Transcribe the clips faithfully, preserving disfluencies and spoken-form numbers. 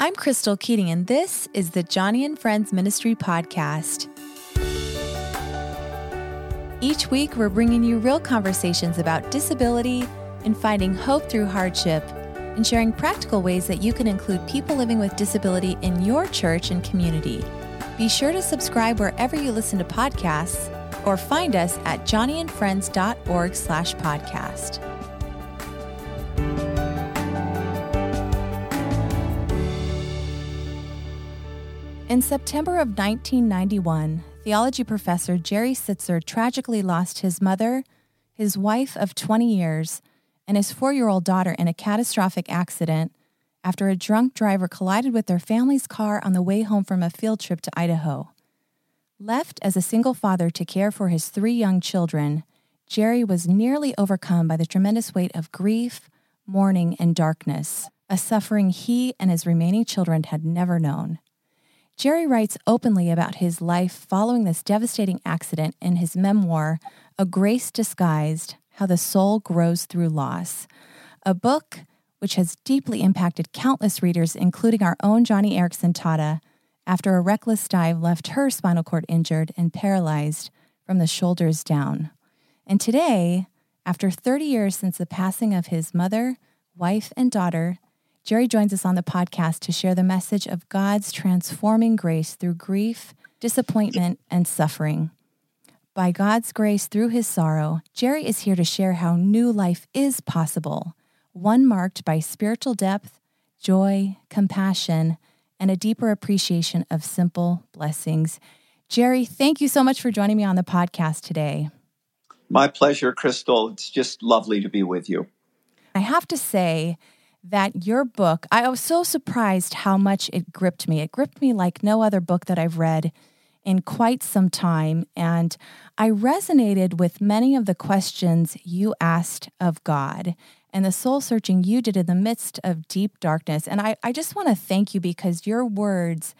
I'm Crystal Keating, and this is the Joni and Friends Ministry Podcast. Each week, we're bringing you real conversations about disability and finding hope through hardship, and sharing practical ways that you can include people living with disability in your church and community. Be sure to subscribe wherever you listen to podcasts, or find us at joni and friends dot org slash podcast. In September of nineteen ninety-one, theology professor Jerry Sittser tragically lost his mother, his wife of twenty years, and his four-year-old daughter in a catastrophic accident after a drunk driver collided with their family's car on the way home from a field trip to Idaho. Left as a single father to care for his three young children, Jerry was nearly overcome by the tremendous weight of grief, mourning, and darkness, a suffering he and his remaining children had never known. Jerry writes openly about his life following this devastating accident in his memoir, A Grace Disguised: How the Soul Grows Through Loss, a book which has deeply impacted countless readers, including our own Joni Eareckson Tada, after a reckless dive left her spinal cord injured and paralyzed from the shoulders down. And today, after thirty years since the passing of his mother, wife, and daughter, Jerry joins us on the podcast to share the message of God's transforming grace through grief, disappointment, and suffering. By God's grace through his sorrow, Jerry is here to share how new life is possible, one marked by spiritual depth, joy, compassion, and a deeper appreciation of simple blessings. Jerry, thank you so much for joining me on the podcast today. My pleasure, Crystal. It's just lovely to be with you. I have to say that your book, I was so surprised how much it gripped me. It gripped me like no other book that I've read in quite some time, and I resonated with many of the questions you asked of God and the soul-searching you did in the midst of deep darkness. And I, I just want to thank you because your words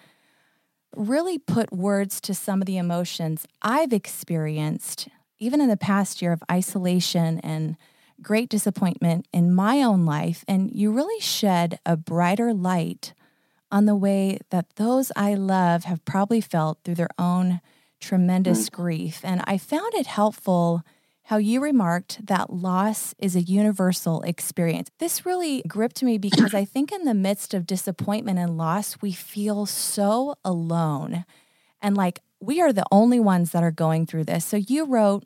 really put words to some of the emotions I've experienced, even in the past year of isolation and great disappointment in my own life, and you really shed a brighter light on the way that those I love have probably felt through their own tremendous mm-hmm. grief. And I found it helpful how you remarked that loss is a universal experience. This really gripped me because I think in the midst of disappointment and loss, we feel so alone and like we are the only ones that are going through this. So you wrote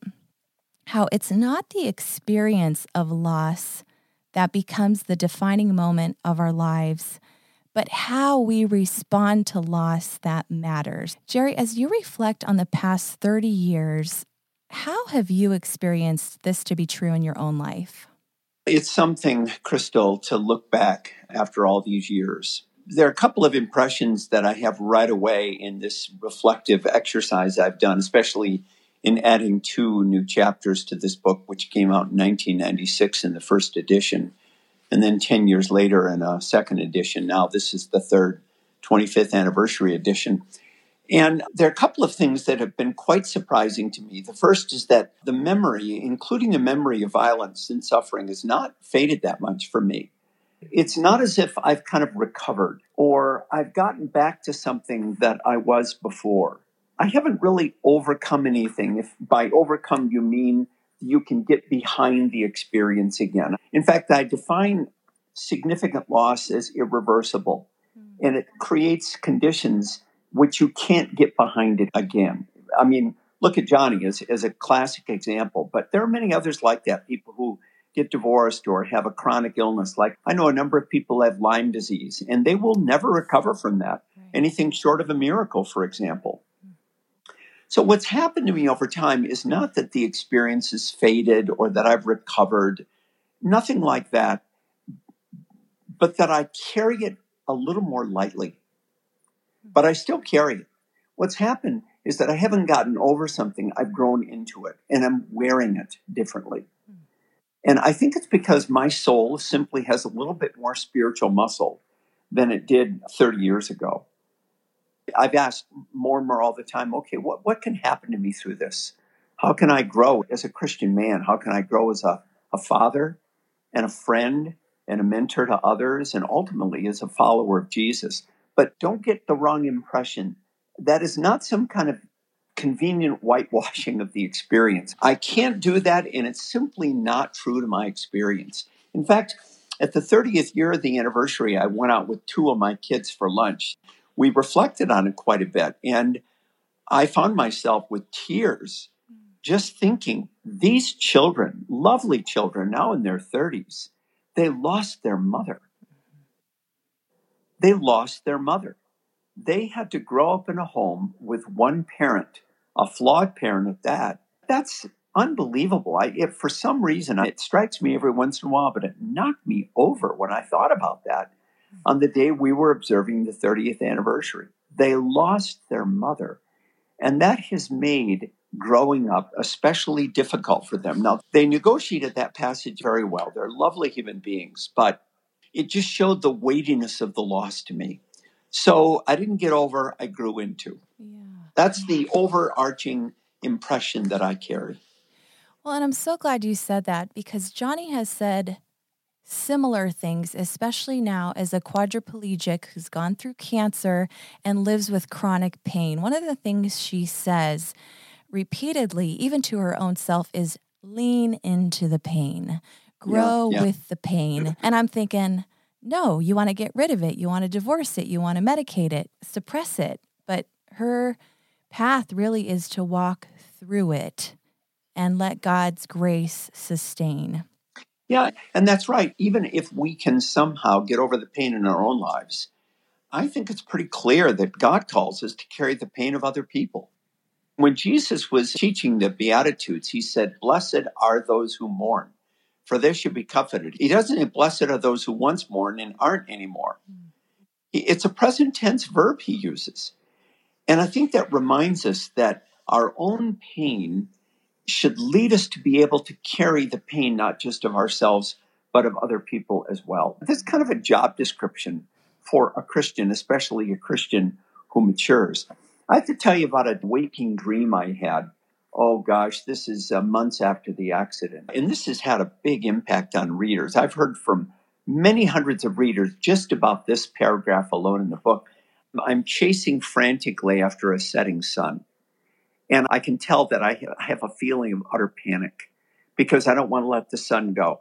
how it's not the experience of loss that becomes the defining moment of our lives, but how we respond to loss that matters. Jerry, as you reflect on the past thirty years, how have you experienced this to be true in your own life? It's something, Crystal, to look back after all these years. There are a couple of impressions that I have right away in this reflective exercise I've done, especially in adding two new chapters to this book, which came out in nineteen ninety-six in the first edition, and then ten years later in a second edition. Now this is the third twenty-fifth anniversary edition. And there are a couple of things that have been quite surprising to me. The first is that the memory, including the memory of violence and suffering, has not faded that much for me. It's not as if I've kind of recovered or I've gotten back to something that I was before. I haven't really overcome anything. If by overcome you mean you can get behind the experience again. In fact, I define significant loss as irreversible, mm-hmm. and it creates conditions which you can't get behind it again. I mean, look at Joni as, as a classic example, but there are many others like that, people who get divorced or have a chronic illness. Like I know a number of people have Lyme disease, and they will never recover from that. Right. Anything short of a miracle, for example. So what's happened to me over time is not that the experience is faded or that I've recovered, nothing like that, but that I carry it a little more lightly. But I still carry it. What's happened is that I haven't gotten over something, I've grown into it, and I'm wearing it differently. And I think it's because my soul simply has a little bit more spiritual muscle than it did thirty years ago. I've asked more and more all the time, okay, what, what can happen to me through this? How can I grow as a Christian man? How can I grow as a, a father and a friend and a mentor to others and ultimately as a follower of Jesus? But don't get the wrong impression. That is not some kind of convenient whitewashing of the experience. I can't do that, and it's simply not true to my experience. In fact, at the thirtieth year of the anniversary, I went out with two of my kids for lunch. We reflected on it quite a bit, and I found myself with tears just thinking, these children, lovely children, now in their thirties, they lost their mother. They lost their mother. They had to grow up in a home with one parent, a flawed parent at that. That's unbelievable. I, if for some reason, it strikes me every once in a while, but it knocked me over when I thought about that on the day we were observing the thirtieth anniversary. They lost their mother, and that has made growing up especially difficult for them. Now, they negotiated that passage very well. They're lovely human beings, but it just showed the weightiness of the loss to me. So I didn't get over, I grew into. Yeah. That's the overarching impression that I carry. Well, and I'm so glad you said that, because Johnny has said similar things, especially now as a quadriplegic who's gone through cancer and lives with chronic pain. One of the things she says repeatedly, even to her own self, is lean into the pain, grow yeah, yeah. with the pain. And I'm thinking, no, you want to get rid of it. You want to divorce it. You want to medicate it, suppress it. But her path really is to walk through it and let God's grace sustain. Yeah, and that's right. Even if we can somehow get over the pain in our own lives, I think it's pretty clear that God calls us to carry the pain of other people. When Jesus was teaching the Beatitudes, he said, "Blessed are those who mourn, for they should be comforted." He doesn't say, "Blessed are those who once mourned and aren't anymore." It's a present tense verb he uses. And I think that reminds us that our own pain should lead us to be able to carry the pain, not just of ourselves, but of other people as well. This is kind of a job description for a Christian, especially a Christian who matures. I have to tell you about a waking dream I had. Oh gosh, this is uh, months after the accident. And this has had a big impact on readers. I've heard from many hundreds of readers just about this paragraph alone in the book. I'm chasing frantically after a setting sun. And I can tell that I have a feeling of utter panic because I don't want to let the sun go.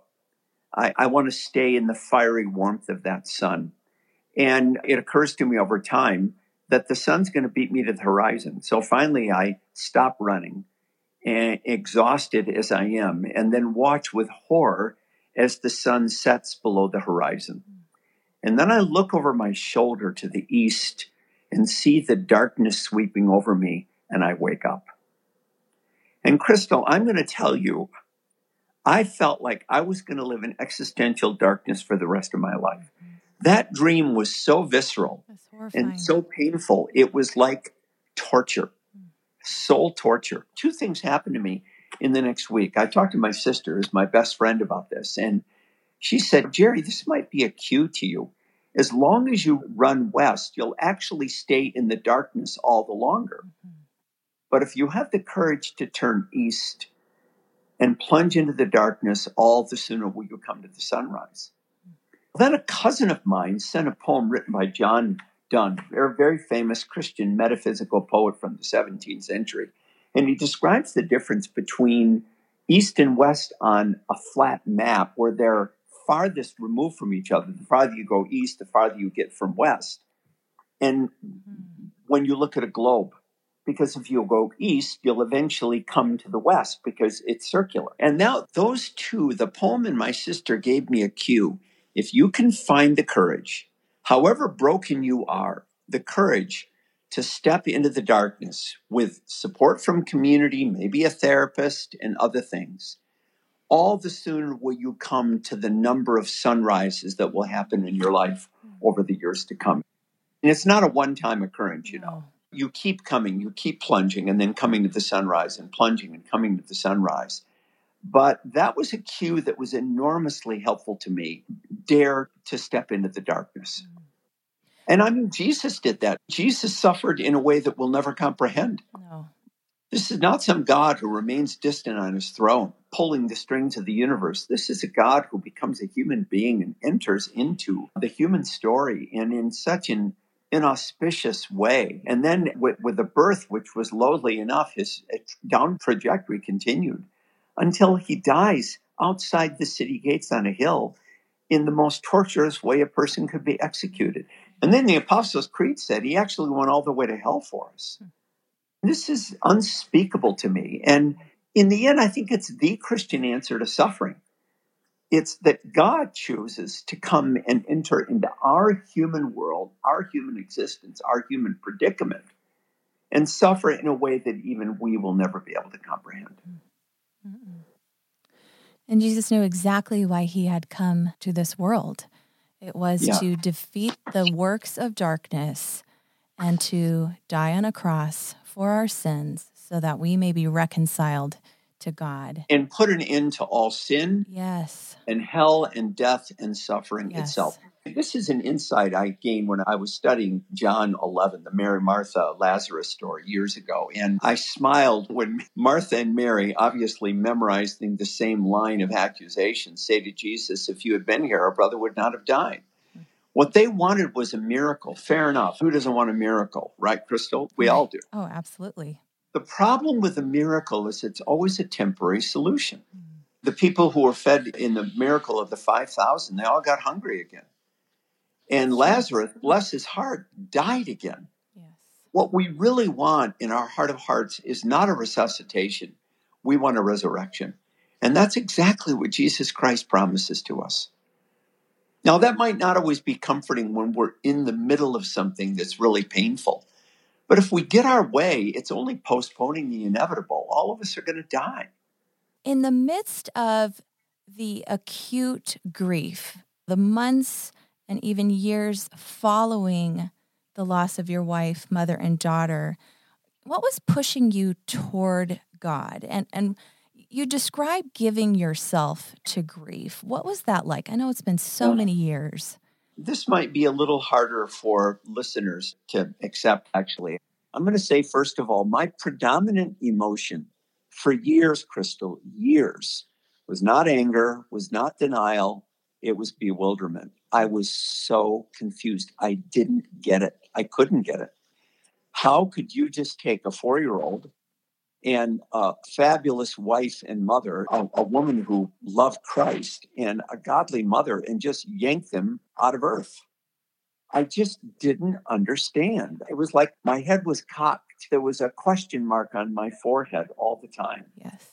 I, I want to stay in the fiery warmth of that sun. And it occurs to me over time that the sun's going to beat me to the horizon. So finally, I stop running, and exhausted as I am, and then watch with horror as the sun sets below the horizon. And then I look over my shoulder to the east and see the darkness sweeping over me, and I wake up. And Crystal, I'm going to tell you, I felt like I was going to live in existential darkness for the rest of my life. That dream was so visceral and so painful. It was like torture, soul torture. Two things happened to me in the next week. I talked to my sister, who's my best friend, about this. And she said, "Jerry, this might be a cue to you. As long as you run west, you'll actually stay in the darkness all the longer. But if you have the courage to turn east and plunge into the darkness, all the sooner will you come to the sunrise." Then a cousin of mine sent a poem written by John Donne, a very famous Christian metaphysical poet from the seventeenth century. And he describes the difference between east and west on a flat map where they're farthest removed from each other. The farther you go east, the farther you get from west. And when you look at a globe, because if you go east, you'll eventually come to the west because it's circular. And now those two, the poem and my sister gave me a cue. If you can find the courage, however broken you are, the courage to step into the darkness with support from community, maybe a therapist and other things, all the sooner will you come to the number of sunrises that will happen in your life over the years to come. And it's not a one-time occurrence, you know. You keep coming, you keep plunging, and then coming to the sunrise and plunging and coming to the sunrise. But that was a cue that was enormously helpful to me. Dare to step into the darkness. And I mean, Jesus did that. Jesus suffered in a way that we'll never comprehend. No. This is not some God who remains distant on his throne, pulling the strings of the universe. This is a God who becomes a human being and enters into the human story, and in such an inauspicious way. And then with, with the birth, which was lowly enough, his down trajectory continued until he dies outside the city gates on a hill in the most torturous way a person could be executed. And then the Apostles' Creed said he actually went all the way to hell for us. This is unspeakable to me. And in the end, I think it's the Christian answer to suffering. It's that God chooses to come and enter into our human world, our human existence, our human predicament, and suffer in a way that even we will never be able to comprehend. Mm-mm. And Jesus knew exactly why he had come to this world. It was yeah. to defeat the works of darkness and to die on a cross for our sins so that we may be reconciled to God. And put an end to all sin. Yes. And hell and death and suffering yes. itself. This is an insight I gained when I was studying John eleven, the Mary, Martha, Lazarus story years ago. And I smiled when Martha and Mary, obviously memorizing the same line of accusation, say to Jesus, if you had been here, our brother would not have died. What they wanted was a miracle. Fair enough. Who doesn't want a miracle, right, Crystal? We right. all do. Oh, absolutely. The problem with a miracle is it's always a temporary solution. Mm. The people who were fed in the miracle of the five thousand, they all got hungry again. And Lazarus, bless his heart, died again. Yes. What we really want in our heart of hearts is not a resuscitation. We want a resurrection. And that's exactly what Jesus Christ promises to us. Now, that might not always be comforting when we're in the middle of something that's really painful. But if we get our way, it's only postponing the inevitable. All of us are going to die. In the midst of the acute grief, the months and even years following the loss of your wife, mother, and daughter, what was pushing you toward God? And and you describe giving yourself to grief. What was that like? I know it's been so many years. This might be a little harder for listeners to accept, actually. I'm going to say, first of all, my predominant emotion for years, Crystal, years, was not anger, was not denial. It was bewilderment. I was so confused. I didn't get it. I couldn't get it. How could you just take a four-year-old and a fabulous wife and mother, a, a woman who loved Christ and a godly mother, and just yank them out of earth? I just didn't understand. It was like my head was cocked. There was a question mark on my forehead all the time. Yes.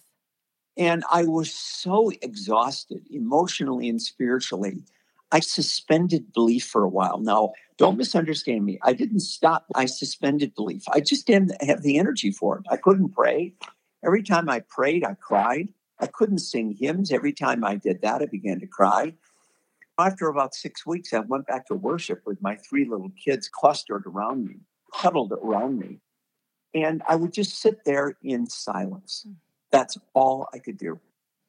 And I was so exhausted emotionally and spiritually. I suspended belief for a while. Now, don't misunderstand me. I didn't stop. I suspended belief. I just didn't have the energy for it. I couldn't pray. Every time I prayed, I cried. I couldn't sing hymns. Every time I did that, I began to cry. After about six weeks, I went back to worship with my three little kids clustered around me, huddled around me. And I would just sit there in silence. That's all I could do.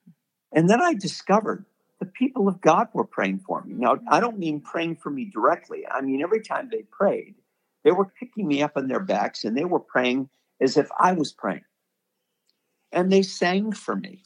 And then I discovered the people of God were praying for me. Now, I don't mean praying for me directly. I mean, every time they prayed, they were picking me up on their backs and they were praying as if I was praying. And they sang for me.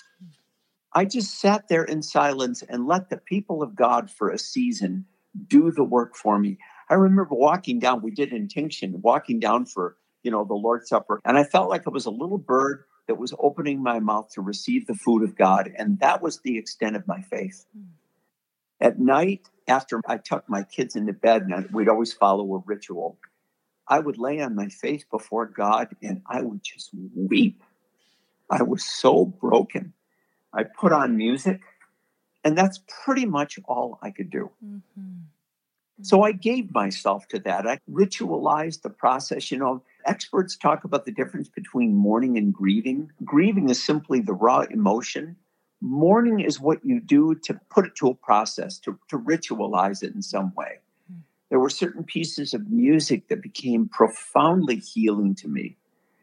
I just sat there in silence and let the people of God for a season do the work for me. I remember walking down, we did intinction, walking down for, you know, the Lord's Supper. And I felt like I was a little bird that was opening my mouth to receive the food of God. And that was the extent of my faith. Mm. At night, after I tucked my kids into bed, and we'd always follow a ritual, I would lay on my face before God and I would just weep. I was so broken. I put on music, and that's pretty much all I could do. Mm-hmm. Mm-hmm. So I gave myself to that. I ritualized the process. You know, experts talk about the difference between mourning and grieving. Grieving is simply the raw emotion. Mourning is what you do to put it to a process, to, to ritualize it in some way. Mm-hmm. There were certain pieces of music that became profoundly healing to me,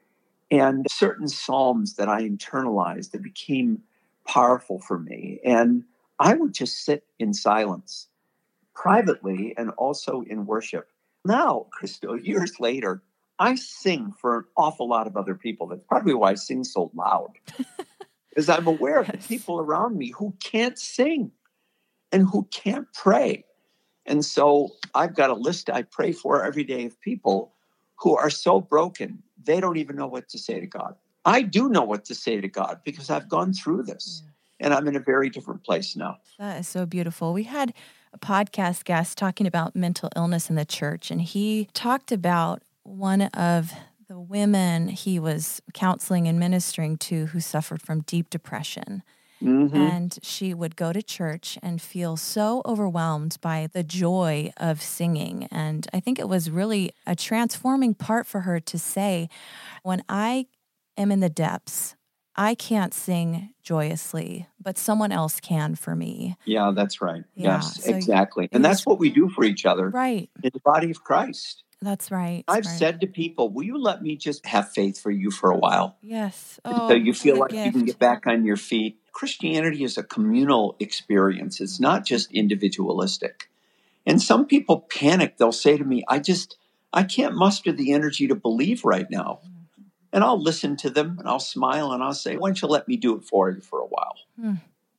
and certain psalms that I internalized that became powerful for me. And I would just sit in silence privately and also in worship. Now, Crystal, years later, I sing for an awful lot of other people. That's probably why I sing so loud. Because I'm aware of the people around me who can't sing and who can't pray. And so I've got a list I pray for every day of people who are so broken, they don't even know what to say to God. I do know what to say to God because I've gone through this, yeah. and I'm in a very different place now. That is so beautiful. We had a podcast guest talking about mental illness in the church, and he talked about one of the women he was counseling and ministering to who suffered from deep depression. Mm-hmm. And she would go to church and feel so overwhelmed by the joy of singing. And I think it was really a transforming part for her to say, when I am in the depths, I can't sing joyously, but someone else can for me. Yeah, that's right. Yeah, yes, so exactly. And was, that's what we do for each other. Right. In the body of Christ. That's right. I've right. said to people, will you let me just have faith for you for a while? Yes. Oh, so you feel like gift. you can get back on your feet. Christianity is a communal experience. It's not just individualistic. And some people panic. They'll say to me, I just, I can't muster the energy to believe right now. And I'll listen to them and I'll smile and I'll say, why don't you let me do it for you for a while? Hmm.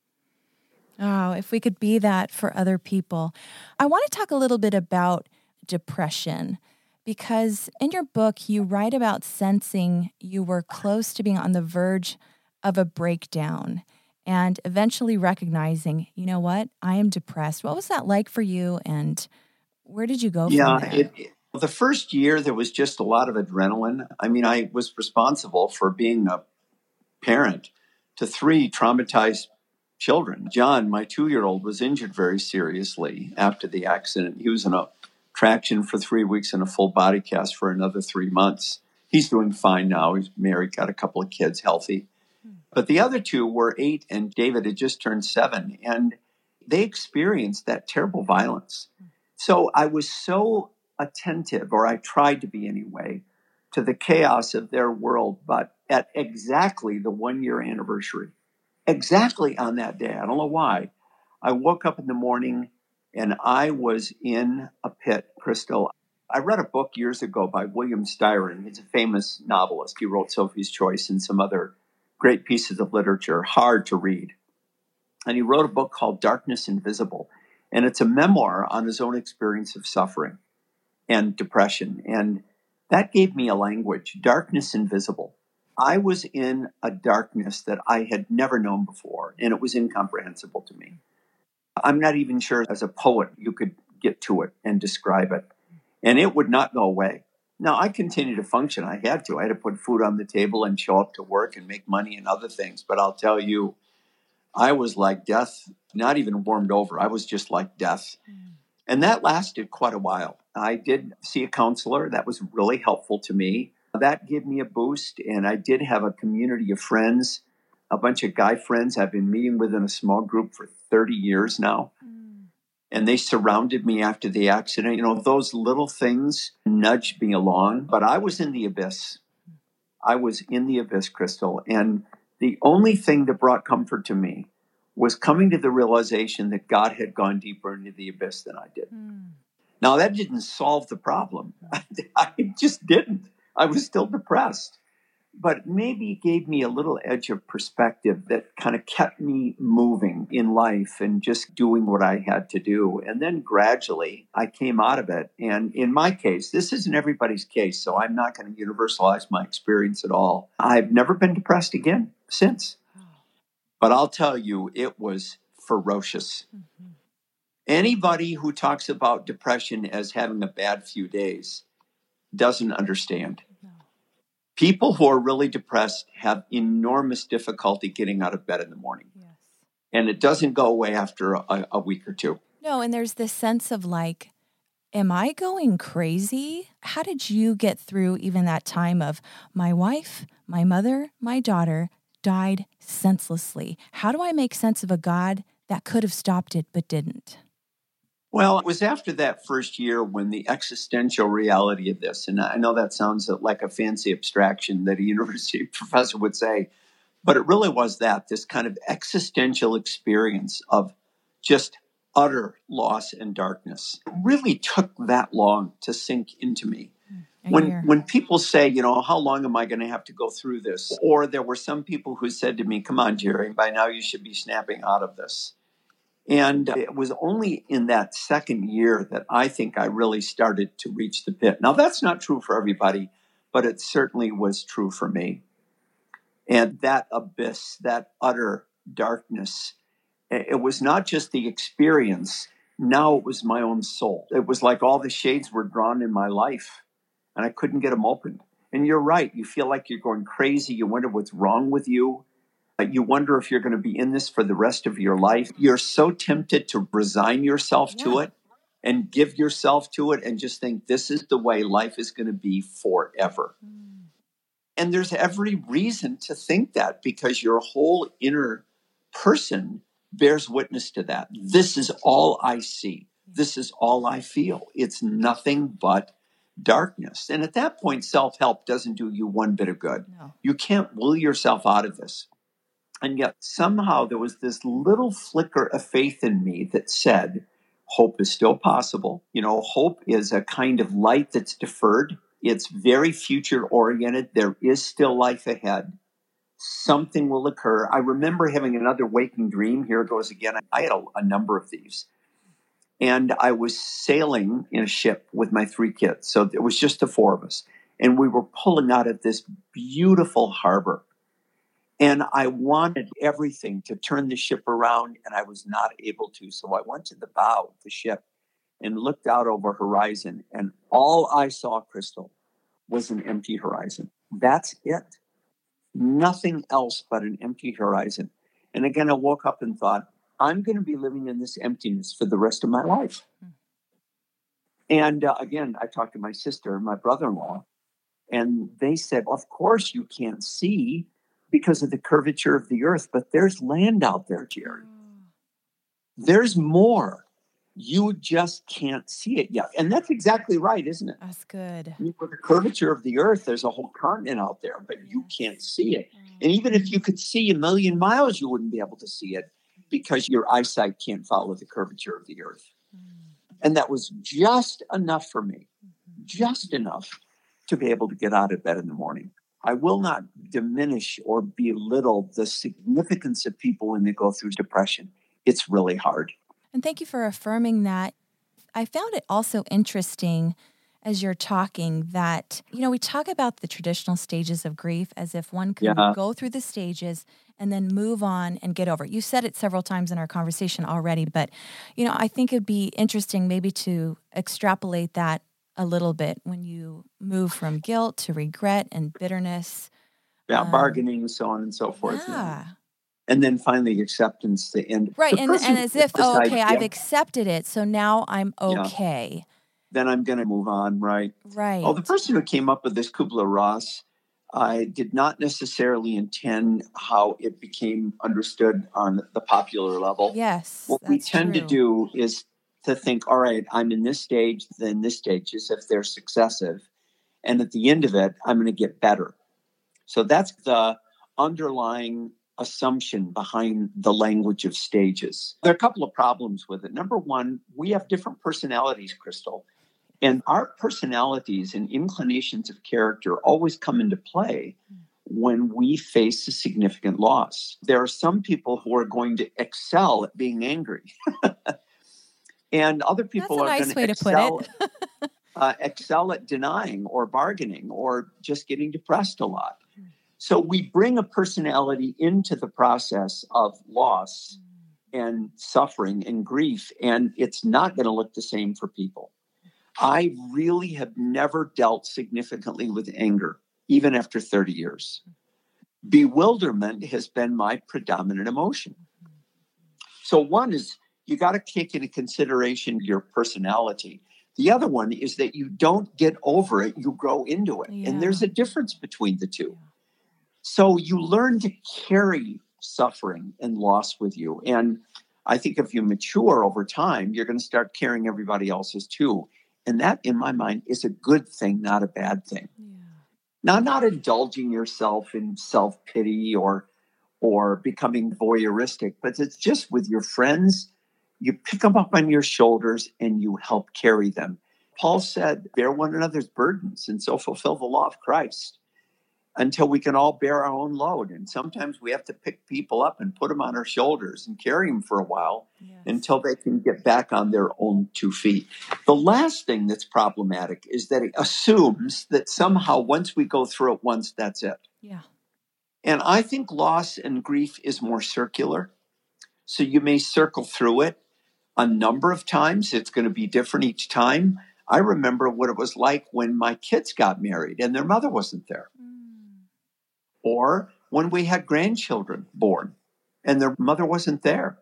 Oh, if we could be that for other people. I want to talk a little bit about depression, because in your book, you write about sensing you were close to being on the verge of a breakdown and eventually recognizing, you know what, I am depressed. What was that like for you, and where did you go yeah, from there? It, it, the first year, there was just a lot of adrenaline. I mean, I was responsible for being a parent to three traumatized children. John, my two-year-old, was injured very seriously after the accident. He was in a traction for three weeks and a full body cast for another three months. He's doing fine now. He's married, got a couple of kids, healthy. But the other two were eight, and David had just turned seven, and they experienced that terrible violence. So I was so attentive, or I tried to be anyway, to the chaos of their world. But at exactly the one-year anniversary, exactly on that day, I don't know why, I woke up in the morning and I was in a pit, Crystal. I read a book years ago by William Styron. He's a famous novelist. He wrote Sophie's Choice and some other great pieces of literature, hard to read. And he wrote a book called Darkness Invisible. And it's a memoir on his own experience of suffering and depression. And that gave me a language, Darkness Invisible. I was in a darkness that I had never known before, and it was incomprehensible to me. I'm not even sure as a poet you could get to it and describe it. And it would not go away. Now, I continued to function. I had to. I had to put food on the table and show up to work and make money and other things. But I'll tell you, I was like death, not even warmed over. I was just like death. Mm. And that lasted quite a while. I did see a counselor. That was really helpful to me. That gave me a boost. And I did have a community of friends, a bunch of guy friends I've been meeting with in a small group for thirty years now. Mm. And they surrounded me after the accident. You know, those little things nudged me along. But I was in the abyss. I was in the abyss, Crystal. And the only thing that brought comfort to me was coming to the realization that God had gone deeper into the abyss than I did. Mm. Now, that didn't solve the problem. I just didn't. I was still depressed. But maybe it gave me a little edge of perspective that kind of kept me moving in life and just doing what I had to do. And then gradually I came out of it. And in my case, this isn't everybody's case, so I'm not going to universalize my experience at all. I've never been depressed again since. But I'll tell you, it was ferocious. Mm-hmm. Anybody who talks about depression as having a bad few days doesn't understand. No. People who are really depressed have enormous difficulty getting out of bed in the morning. Yes. And it doesn't go away after a, a week or two. No, and there's this sense of like, am I going crazy? How did you get through even that time of my wife, my mother, my daughter died senselessly? How do I make sense of a God that could have stopped it but didn't? Well, it was after that first year when the existential reality of this, and I know that sounds like a fancy abstraction that a university professor would say, but it really was that, this kind of existential experience of just utter loss and darkness. It really took that long to sink into me. When when people say, you know, how long am I going to have to go through this? Or there were some people who said to me, come on, Jerry, by now you should be snapping out of this. And it was only in that second year that I think I really started to reach the pit. Now, that's not true for everybody, but it certainly was true for me. And that abyss, that utter darkness, it was not just the experience. Now it was my own soul. It was like all the shades were drawn in my life, and I couldn't get them open. And you're right. You feel like you're going crazy. You wonder what's wrong with you. You wonder if you're going to be in this for the rest of your life. You're so tempted to resign yourself yeah. to it and give yourself to it and just think this is the way life is going to be forever. Mm. And there's every reason to think that because your whole inner person bears witness to that. This is all I see. This is all I feel. It's nothing but darkness. And at that point, self-help doesn't do you one bit of good. No. You can't will yourself out of this. And yet somehow there was this little flicker of faith in me that said, hope is still possible. You know, hope is a kind of light that's deferred. It's very future oriented. There is still life ahead. Something will occur. I remember having another waking dream. Here it goes again. I had a, a number of these. And I was sailing in a ship with my three kids. So it was just the four of us. And we were pulling out of this beautiful harbor. And I wanted everything to turn the ship around, and I was not able to. So I went to the bow of the ship and looked out over horizon, and all I saw, Crystal, was an empty horizon. That's it. Nothing else but an empty horizon. And again, I woke up and thought, I'm going to be living in this emptiness for the rest of my life. Mm. And uh, again, I talked to my sister and my brother-in-law, and they said, of course you can't see because of the curvature of the earth, but there's land out there, Jerry. There's more. You just can't see it yet. And that's exactly right, isn't it? That's good. With the curvature of the earth, there's a whole continent out there, but you can't see it. And even if you could see a million miles, you wouldn't be able to see it because your eyesight can't follow the curvature of the earth. And that was just enough for me, just enough to be able to get out of bed in the morning. I will not diminish or belittle the significance of people when they go through depression. It's really hard. And thank you for affirming that. I found it also interesting as you're talking that, you know, we talk about the traditional stages of grief as if one could yeah. go through the stages and then move on and get over it. You said it several times in our conversation already, but, you know, I think it'd be interesting maybe to extrapolate that a little bit when you move from guilt to regret and bitterness. Yeah, um, bargaining, so on and so forth. Yeah. yeah. And then finally acceptance, the end. Right, the and, and as if, oh, okay, yeah. I've accepted it, so now I'm okay. Yeah. Then I'm going to move on, right? Right. Oh, the person who came up with this, Kubler-Ross, I did not necessarily intend how it became understood on the popular level. Yes, What that's we tend true. to do is to think, all right, I'm in this stage, then this stage, as if they're successive. And at the end of it, I'm going to get better. So that's the underlying assumption behind the language of stages. There are a couple of problems with it. Number one, we have different personalities, Crystal. And our personalities and inclinations of character always come into play when we face a significant loss. There are some people who are going to excel at being angry. And other people That's a are nice going way to to put excel, it. uh, excel at denying or bargaining or just getting depressed a lot. So we bring a personality into the process of loss and suffering and grief, and it's not going to look the same for people. I really have never dealt significantly with anger, even after thirty years. Bewilderment has been my predominant emotion. So one is you got to take into consideration your personality. The other one is that you don't get over it, you grow into it. Yeah. And there's a difference between the two. Yeah. So you learn to carry suffering and loss with you. And I think if you mature over time, you're going to start carrying everybody else's too. And that, in my mind, is a good thing, not a bad thing. Yeah. Now, not indulging yourself in self-pity or or becoming voyeuristic, but it's just with your friends, you pick them up on your shoulders and you help carry them. Paul said, bear one another's burdens and so fulfill the law of Christ. until we can all bear our own load. And sometimes we have to pick people up and put them on our shoulders and carry them for a while yes. until they can get back on their own two feet. The last thing that's problematic is that it assumes that somehow once we go through it once, that's it. Yeah. And I think loss and grief is more circular. So you may circle through it a number of times. It's going to be different each time. I remember what it was like when my kids got married and their mother wasn't there. Mm. Or when we had grandchildren born and their mother wasn't there.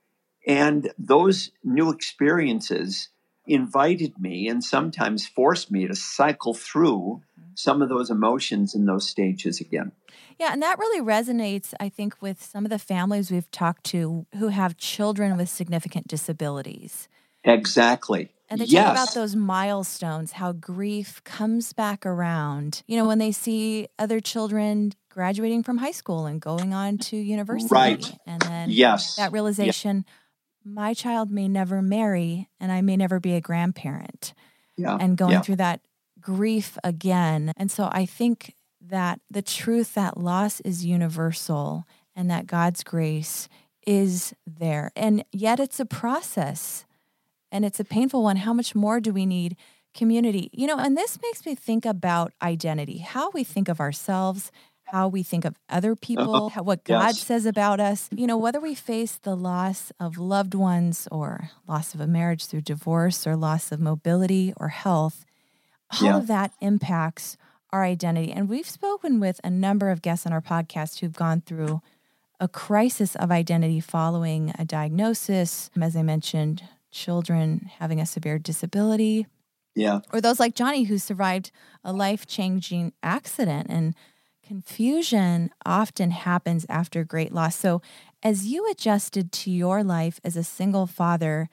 And those new experiences invited me and sometimes forced me to cycle through some of those emotions in those stages again. Yeah, and that really resonates, I think, with some of the families we've talked to who have children with significant disabilities. Exactly. And they yes. talk about those milestones, how grief comes back around. You know, when they see other children graduating from high school and going on to university. Right. And then yes. that realization, yeah. my child may never marry and I may never be a grandparent. Yeah. And going yeah. through that grief again. And so I think that the truth that loss is universal and that God's grace is there. And yet it's a process and it's a painful one. How much more do we need community? You know, and this makes me think about identity, how we think of ourselves, how we think of other people, uh-huh. how, what God yes. says about us. You know, whether we face the loss of loved ones or loss of a marriage through divorce or loss of mobility or health, all yeah. of that impacts our identity. And we've spoken with a number of guests on our podcast who've gone through a crisis of identity following a diagnosis, as I mentioned, children having a severe disability. Yeah. Or those like Johnny who survived a life-changing accident. And confusion often happens after great loss. So as you adjusted to your life as a single father,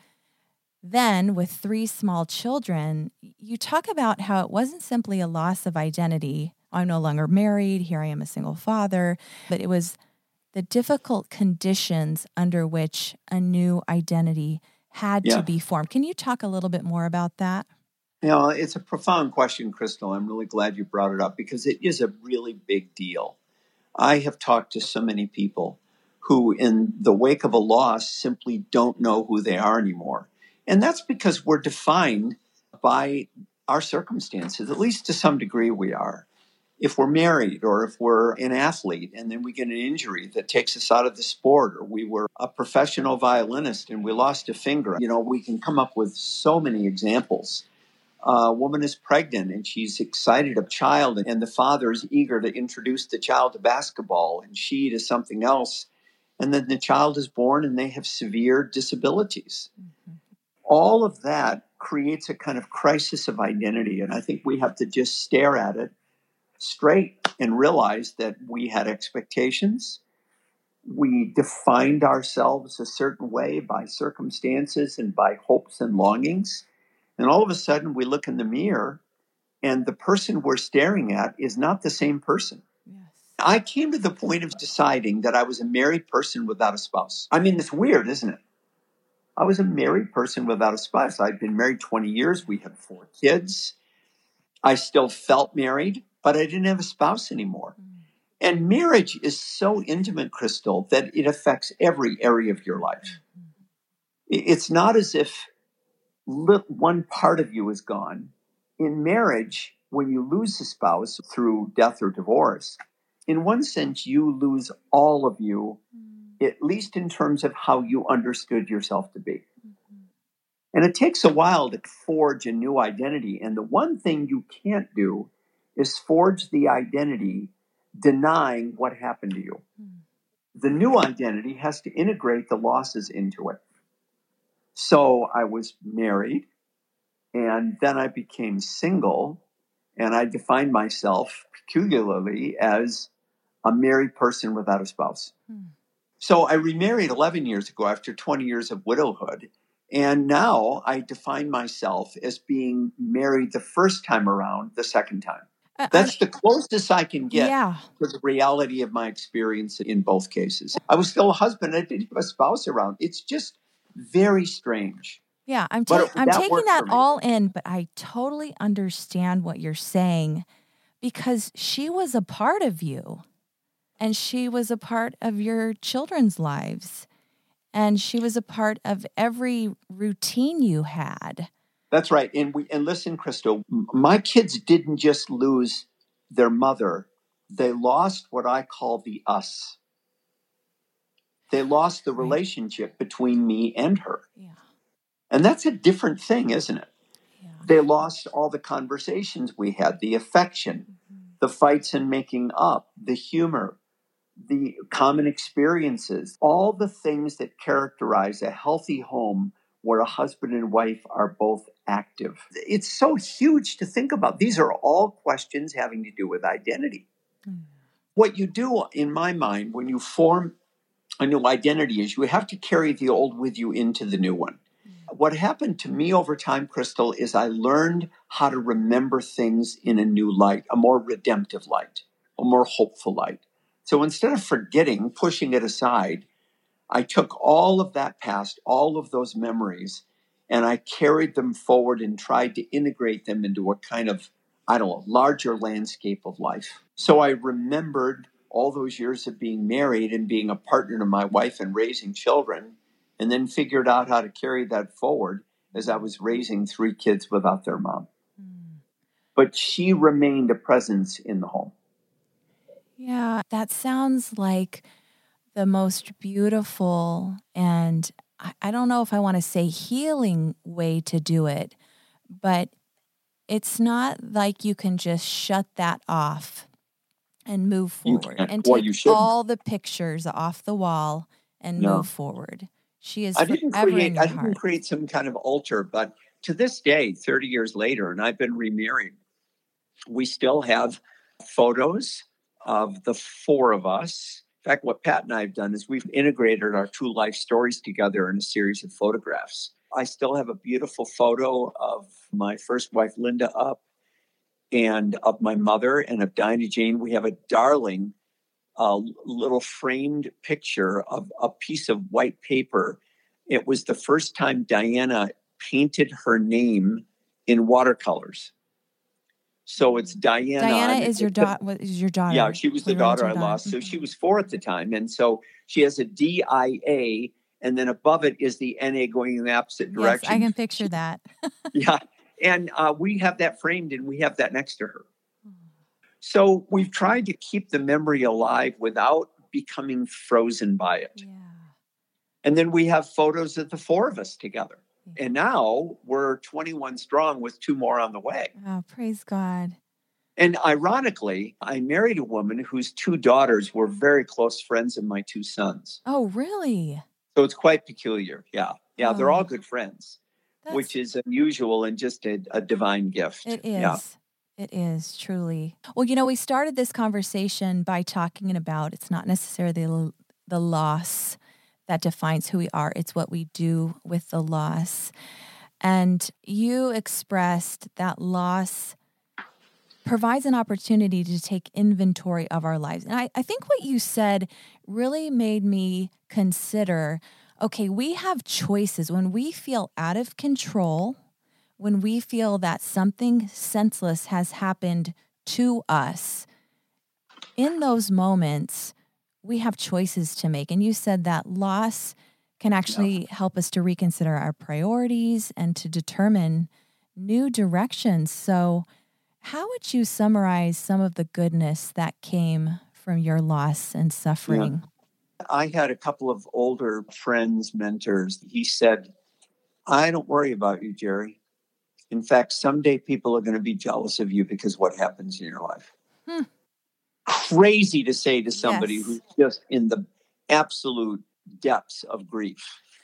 then with three small children, you talk about how it wasn't simply a loss of identity. I'm no longer married. Here I am a single father. But it was the difficult conditions under which a new identity had yeah. to be formed. Can you talk a little bit more about that? You know, it's a profound question, Crystal. I'm really glad you brought it up because it is a really big deal. I have talked to so many people who, in the wake of a loss, simply don't know who they are anymore. And that's because we're defined by our circumstances, at least to some degree we are. If we're married or if we're an athlete and then we get an injury that takes us out of the sport, or we were a professional violinist and we lost a finger, you know, we can come up with so many examples. A woman is pregnant and she's excited of a child and the father is eager to introduce the child to basketball and she to something else. And then the child is born and they have severe disabilities. Mm-hmm. All of that creates a kind of crisis of identity. And I think we have to just stare at it straight and realize that we had expectations. We defined ourselves a certain way by circumstances and by hopes and longings. And all of a sudden we look in the mirror and the person we're staring at is not the same person. Yes. I came to the point of deciding that I was a married person without a spouse. I mean, it's weird, isn't it? I was a married person without a spouse. I'd been married twenty years. We had four kids. I still felt married, but I didn't have a spouse anymore. Mm. And marriage is so intimate, Crystal, that it affects every area of your life. Mm-hmm. It's not as if one part of you is gone. In marriage, when you lose a spouse through death or divorce, in one sense, you lose all of you, mm. at least in terms of how you understood yourself to be. Mm-hmm. And it takes a while to forge a new identity. And the one thing you can't do is forge the identity denying what happened to you. Mm. The new identity has to integrate the losses into it. So I was married, and then I became single, and I defined myself peculiarly as a married person without a spouse. Hmm. So I remarried eleven years ago after twenty years of widowhood, and now I define myself as being married the first time around, the second time. Uh, That's I, the closest I can get yeah. to the reality of my experience in both cases. I was still a husband. I didn't have a spouse around. It's just very strange. Yeah, I'm, ta- I'm that taking that all in, but I totally understand what you're saying because she was a part of you and she was a part of your children's lives and she was a part of every routine you had. That's right. And we and listen, Crystal, my kids didn't just lose their mother. They lost what I call the us. They lost the relationship between me and her. Yeah. And that's a different thing, isn't it? Yeah. They lost all the conversations we had, the affection, mm-hmm. the fights and making up, the humor, the common experiences, all the things that characterize a healthy home where a husband and wife are both active. It's so huge to think about. These are all questions having to do with identity. Mm. What you do, in my mind, when you form a new identity is you have to carry the old with you into the new one. Mm. What happened to me over time, Crystal, is I learned how to remember things in a new light, a more redemptive light, a more hopeful light. So instead of forgetting, pushing it aside, I took all of that past, all of those memories, and I carried them forward and tried to integrate them into a kind of, I don't know, larger landscape of life. So I remembered all those years of being married and being a partner to my wife and raising children, and then figured out how to carry that forward as I was raising three kids without their mom. Mm. But she remained a presence in the home. Yeah, that sounds like the most beautiful and I don't know if I want to say healing way to do it, but it's not like you can just shut that off and move forward and well, take all the pictures off the wall and no. move forward. She is I didn't forever create, in your I didn't heart. create some kind of altar, but to this day, thirty years later, and I've been remarried, we still have photos of the four of us. In fact, what Pat and I have done is we've integrated our two life stories together in a series of photographs. I still have a beautiful photo of my first wife, Linda, up, and of my mother and of Dinah Jane. We have a darling uh, little framed picture of a piece of white paper. It was the first time Diana painted her name in watercolors. So it's Diana. Diana is your daughter. Is your daughter? Yeah, she was the daughter I lost. So mm-hmm. she was four at the time, and so she has a D I A, and then above it is the N A going in the opposite direction. Yes, I can picture that. Yeah, and uh, we have that framed, and we have that next to her. So we've tried to keep the memory alive without becoming frozen by it. Yeah. And then we have photos of the four of us together. And now we're twenty-one strong with two more on the way. Oh, praise God. And ironically, I married a woman whose two daughters were very close friends of my two sons. Oh, really? So it's quite peculiar. Yeah. Yeah, oh, they're all good friends, that's... which is unusual and just a, a divine gift. It is. Yeah. It is, truly. Well, you know, we started this conversation by talking about it's not necessarily the, the loss that defines who we are. It's what we do with the loss. And you expressed that loss provides an opportunity to take inventory of our lives. And I, I think what you said really made me consider, okay, we have choices. When we feel out of control, when we feel that something senseless has happened to us, in those moments, we have choices to make. And you said that loss can actually yeah. help us to reconsider our priorities and to determine new directions. So how would you summarize some of the goodness that came from your loss and suffering? Yeah. I had a couple of older friends, mentors. He said, I don't worry about you, Jerry. In fact, someday people are going to be jealous of you because of what happens in your life. Hmm. Crazy to say to somebody yes. who's just in the absolute depths of grief.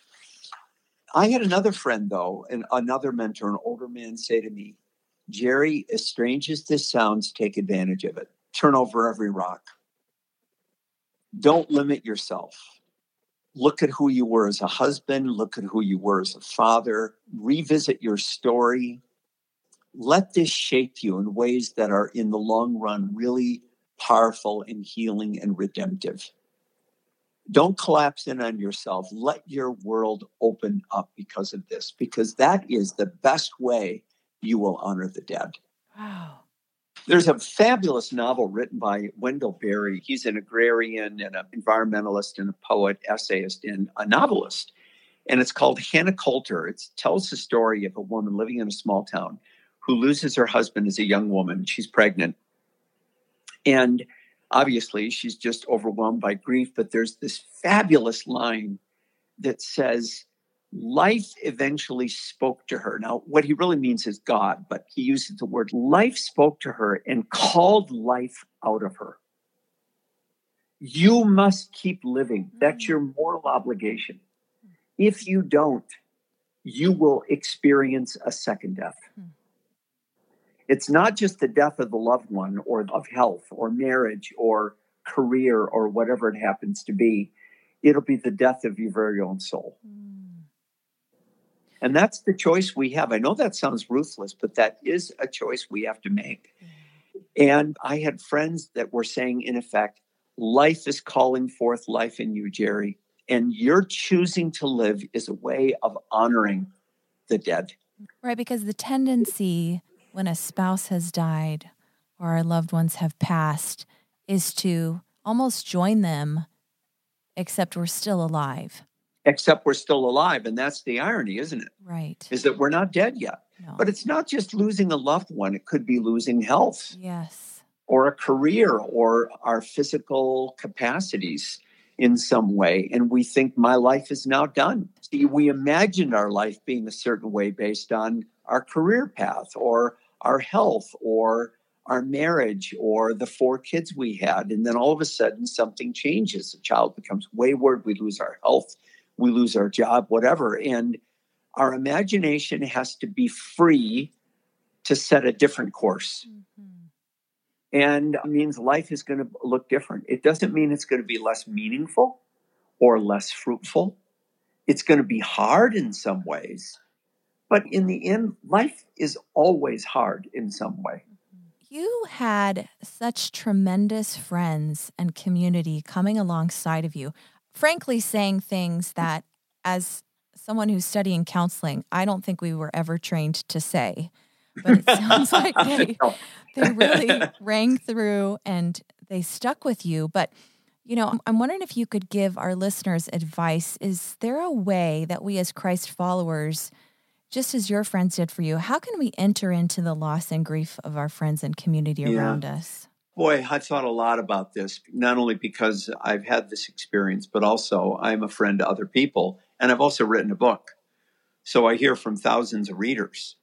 I had another friend, though, and another mentor, an older man, say to me, Jerry, as strange as this sounds, take advantage of it. Turn over every rock. Don't limit yourself. Look at who you were as a husband. Look at who you were as a father. Revisit your story. Let this shape you in ways that are, in the long run, really powerful and healing and redemptive. Don't collapse in on yourself. Let your world open up because of this, because that is the best way you will honor the dead. Wow. There's a fabulous novel written by Wendell Berry. He's an agrarian and an environmentalist and a poet, essayist, and a novelist. And it's called Hannah Coulter. It tells the story of a woman living in a small town who loses her husband as a young woman. She's pregnant. And obviously, she's just overwhelmed by grief. But there's this fabulous line that says, life eventually spoke to her. Now, what he really means is God, but he uses the word life spoke to her and called life out of her. You must keep living. That's your moral obligation. If you don't, you will experience a second death. It's not just the death of the loved one or of health or marriage or career or whatever it happens to be. It'll be the death of your very own soul. And that's the choice we have. I know that sounds ruthless, but that is a choice we have to make. And I had friends that were saying, in effect, life is calling forth life in you, Jerry. And your choosing to live is a way of honoring the dead. Right, because the tendency when a spouse has died or our loved ones have passed is to almost join them, except we're still alive. Except we're still alive. And that's the irony, isn't it? Right. Is that we're not dead yet. No. But it's not just losing a loved one. It could be losing health. Yes. Or a career or our physical capacities in some way. And we think my life is now done. See, we imagined our life being a certain way based on our career path or our health or our marriage or the four kids we had. And then all of a sudden something changes. A child becomes wayward. We lose our health. We lose our job, whatever. And our imagination has to be free to set a different course. Mm-hmm. And it means life is going to look different. It doesn't mean it's going to be less meaningful or less fruitful. It's going to be hard in some ways. But in the end, life is always hard in some way. You had such tremendous friends and community coming alongside of you, frankly saying things that, as someone who's studying counseling, I don't think we were ever trained to say. But it sounds like they, they really rang through and they stuck with you. But, you know, I'm wondering if you could give our listeners advice. Is there a way that we as Christ followers, just as your friends did for you, how can we enter into the loss and grief of our friends and community yeah. around us? Boy, I thought a lot about this, not only because I've had this experience, but also I'm a friend to other people. And I've also written a book. So I hear from thousands of readers.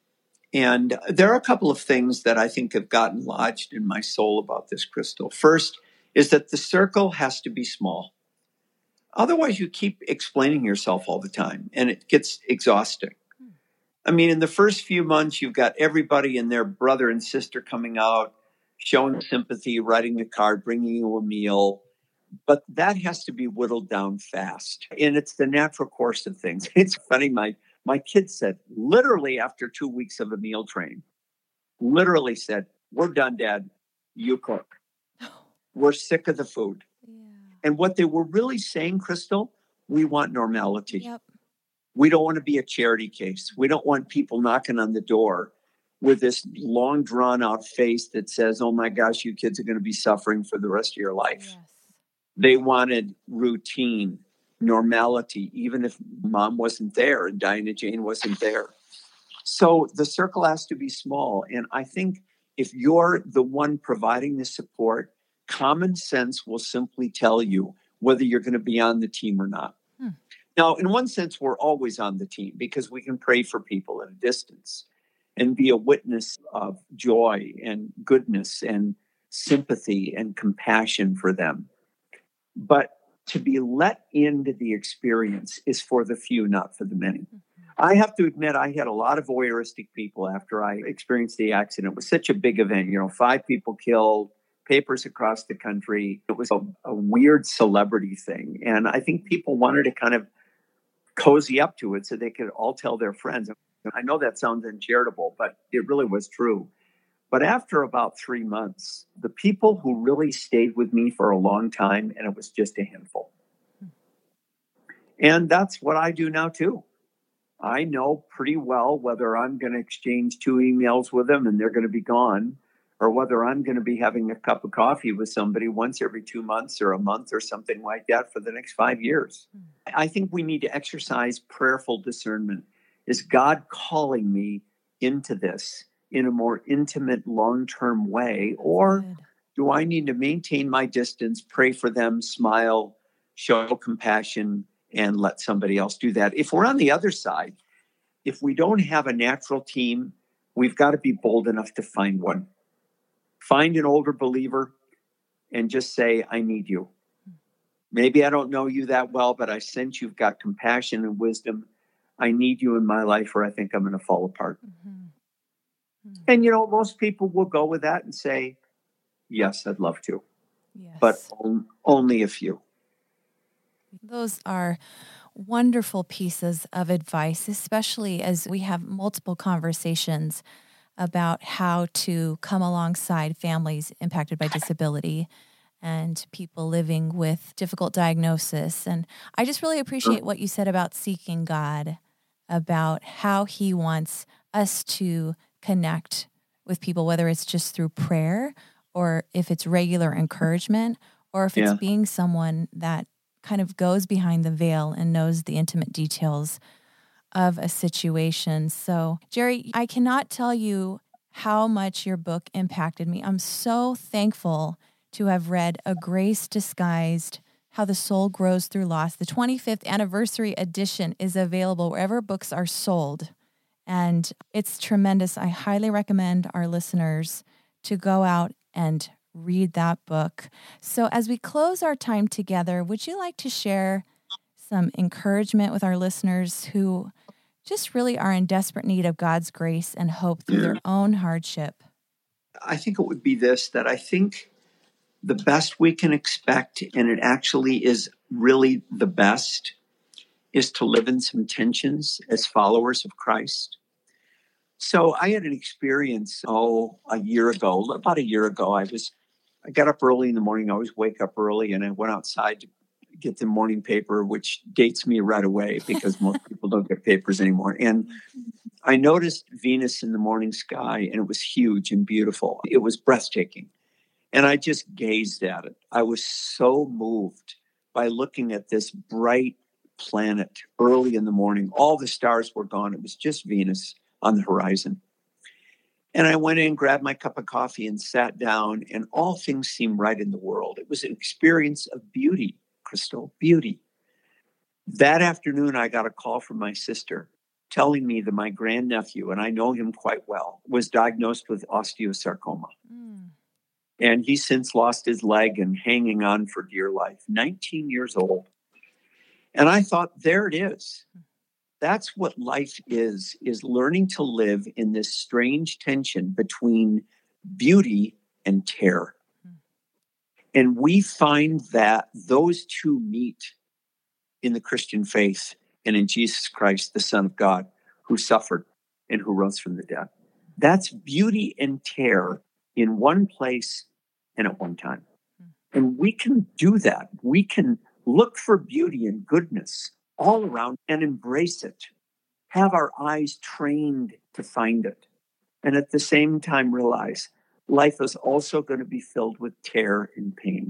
And there are a couple of things that I think have gotten lodged in my soul about this, Crystal. First is that the circle has to be small. Otherwise, you keep explaining yourself all the time, and it gets exhausting. I mean, in the first few months, you've got everybody and their brother and sister coming out, showing sympathy, writing a card, bringing you a meal. But that has to be whittled down fast. And it's the natural course of things. It's funny, my My kids said, literally after two weeks of a meal train, literally said, we're done, Dad. You cook. We're sick of the food. Yeah. And what they were really saying, Crystal, we want normality. Yep. We don't want to be a charity case. We don't want people knocking on the door with this long drawn out face that says, oh my gosh, you kids are going to be suffering for the rest of your life. Yes. They wanted routine. Normality, even if Mom wasn't there and Diana Jane wasn't there. So the circle has to be small. And I think if you're the one providing the support, common sense will simply tell you whether you're going to be on the team or not. Hmm. Now, in one sense, we're always on the team because we can pray for people at a distance and be a witness of joy and goodness and sympathy and compassion for them. But to be let into the experience is for the few, not for the many. Mm-hmm. I have to admit, I had a lot of voyeuristic people after I experienced the accident. It was such a big event, you know, five people killed, papers across the country. It was a, a weird celebrity thing. And I think people wanted to kind of cozy up to it so they could all tell their friends. I know that sounds uncharitable, but it really was true. But after about three months, the people who really stayed with me for a long time, and it was just a handful. And that's what I do now, too. I know pretty well whether I'm going to exchange two emails with them and they're going to be gone, or whether I'm going to be having a cup of coffee with somebody once every two months or a month or something like that for the next five years. I think we need to exercise prayerful discernment. Is God calling me into this in a more intimate, long-term way? Or Good. do I need to maintain my distance, pray for them, smile, show compassion, and let somebody else do that? If we're on the other side, if we don't have a natural team, we've got to be bold enough to find one. Find an older believer and just say, I need you. Maybe I don't know you that well, but I sense you've got compassion and wisdom. I need you in my life or I think I'm going to fall apart. Mm-hmm. Mm-hmm. And, you know, most people will go with that and say, yes, I'd love to, Yes. but on, only a few. Those are wonderful pieces of advice, especially as we have multiple conversations about how to come alongside families impacted by disability and people living with difficult diagnosis. And I just really appreciate what you said about seeking God, about how he wants us to connect with people, whether it's just through prayer or if it's regular encouragement or if it's Yeah. being someone that kind of goes behind the veil and knows the intimate details of a situation. So, Jerry, I cannot tell you how much your book impacted me. I'm so thankful to have read A Grace Disguised, How the Soul Grows Through Loss. The twenty-fifth anniversary edition is available wherever books are sold. And it's tremendous. I highly recommend our listeners to go out and read that book. So as we close our time together, would you like to share some encouragement with our listeners who just really are in desperate need of God's grace and hope through Yeah. their own hardship? I think it would be this, that I think the best we can expect, and it actually is really the best, is to live in some tensions as followers of Christ. So I had an experience, oh, a year ago, about a year ago. I was, I got up early in the morning. I always wake up early, and I went outside to get the morning paper, which dates me right away because most people don't get papers anymore. And I noticed Venus in the morning sky, and it was huge and beautiful. It was breathtaking. And I just gazed at it. I was so moved by looking at this bright planet early in the morning. All the stars were gone. It was just Venus on the horizon. And I went in, grabbed my cup of coffee and sat down, and all things seemed right in the world. It was an experience of beauty, Crystal, beauty. That afternoon, I got a call from my sister telling me that my grandnephew, and I know him quite well, was diagnosed with osteosarcoma. Mm. And he's since lost his leg and hanging on for dear life, nineteen years old. And I thought, there it is. That's what life is, is learning to live in this strange tension between beauty and terror. Mm. And we find that those two meet in the Christian faith and in Jesus Christ, the Son of God, who suffered and who rose from the dead. That's beauty and terror in one place and at one time. And we can do that. We can look for beauty and goodness all around and embrace it. Have our eyes trained to find it. And at the same time realize life is also going to be filled with terror and pain.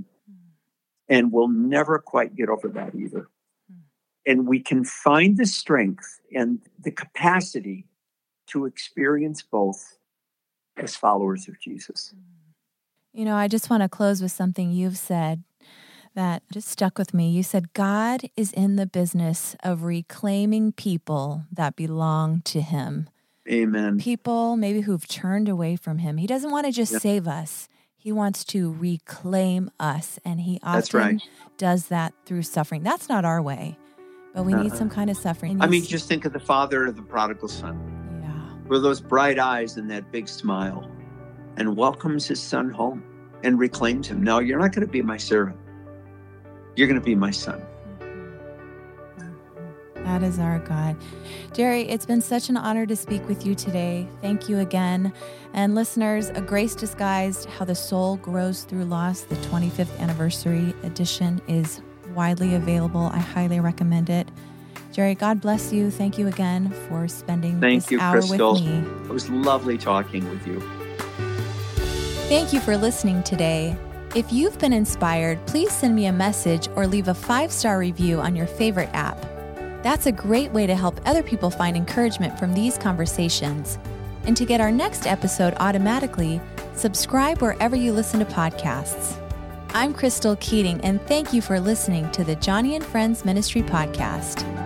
And we'll never quite get over that either. And we can find the strength and the capacity to experience both as followers of Jesus. You know, I just want to close with something you've said that just stuck with me. You said, God is in the business of reclaiming people that belong to him. Amen. People maybe who've turned away from him. He doesn't want to just Yeah. save us. He wants to reclaim us. And he That's often right. does that through suffering. That's not our way, but we need Uh-uh. some kind of suffering. I mean, just think of the father of the prodigal son yeah. with those bright eyes and that big smile, and welcomes his son home and reclaims him. No, you're not going to be my servant. You're going to be my son. That is our God. Jerry, it's been such an honor to speak with you today. Thank you again. And listeners, A Grace Disguised, How the Soul Grows Through Loss, the twenty-fifth anniversary edition is widely available. I highly recommend it. Jerry, God bless you. Thank you again for spending Thank this you, hour Crystal. with me. It was lovely talking with you. Thank you for listening today. If you've been inspired, please send me a message or leave a five-star review on your favorite app. That's a great way to help other people find encouragement from these conversations. And to get our next episode automatically, subscribe wherever you listen to podcasts. I'm Crystal Keating, and thank you for listening to the Joni and Friends Ministry Podcast.